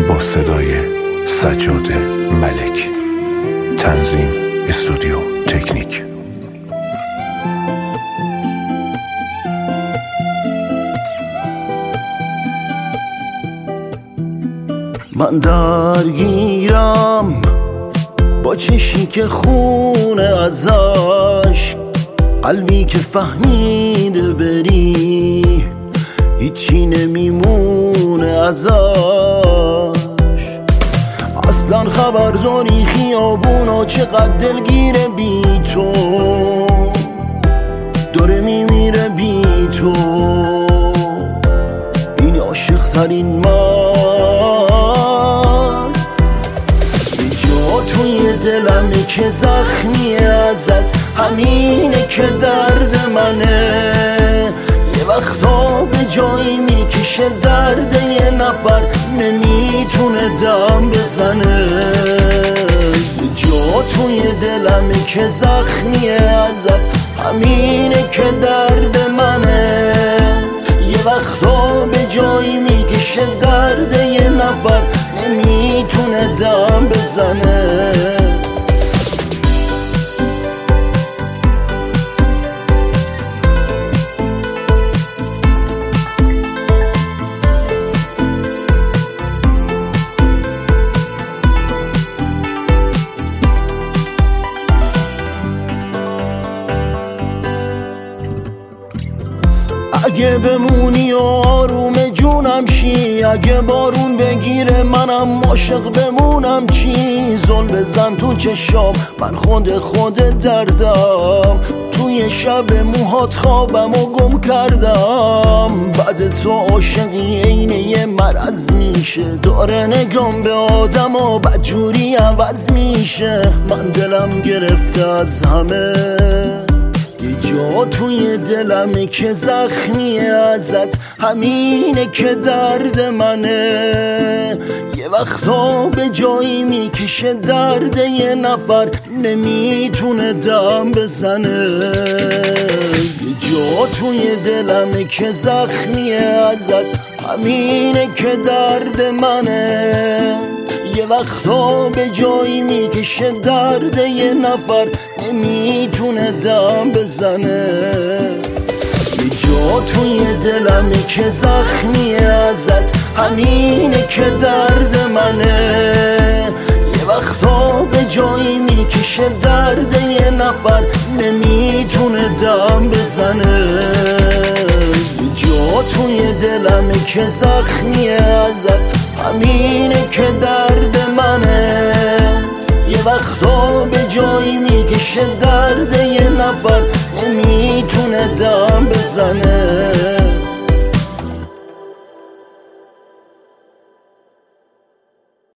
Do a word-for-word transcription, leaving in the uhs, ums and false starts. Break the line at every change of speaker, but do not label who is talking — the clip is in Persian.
با صدای سجاد ملک. تنظیم استودیو تکنیک.
من درگیرم با چشی که خونه ازش، قلبی که فهمیده بری هیچی نمیمونه ازش. اصلا خبرداری خیابونا چقدر دلگیره بی تو، داره میمیره بی تو. این عاشق ترین من به جا توی دلمه که زخمیه ازت، همینه که درد منه. یه وقتا به جایی میکشه درد یه نفر، نمیتونه دم بزنه. به جا توی دلمه که زخمیه ازت، همینه که درد منه. یه وقتا به جایی میکشه درد یه نفر، نمیتونه دم بزنه. اگه بمونی و آروم جونم شی، اگه بارون بگیره منم عاشق بمونم چی؟ زل بزن تو چشام من خود خود دردم، توی شب موهات خوابم و گم کردم. بعد تو عاشقی اینه یه مرض میشه، داره نگام به آدم و بدجوری عوض میشه. من دلم گرفته از همه، یه جا توی دلمه که زخمیه ازت، همینه که درد منه. یه وقتا به جایی میکشه درد یه نفر، نمیتونه دم بزنه. یه جا توی دلمه که زخمیه ازت، همینه که درد منه. یه وقتا به جایی میکشه درد یه نفر، نمیتونه دم بزنه. یه جا توی دلمه که زخمیه ازت، همینه که درد منه. یه وقتا به جایی میکشه درد یه نفر، نمیتونه دم بزنه. یه جا توی دلمه که زخمیه ازت، همینه که درد منه. یه وقتا به جایی میکشه درد یه نفر، نمیتونه دم بزنه.